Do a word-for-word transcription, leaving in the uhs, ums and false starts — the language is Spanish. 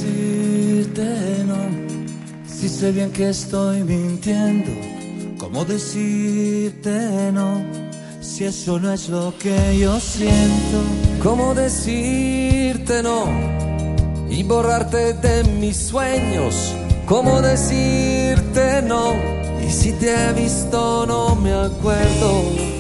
decirte no? Si sé bien que estoy mintiendo, ¿cómo decirte no? Si eso no es lo que yo siento. ¿Cómo decirte no? Y borrarte de mis sueños. ¿Cómo decirte no? Y si te he visto no me acuerdo.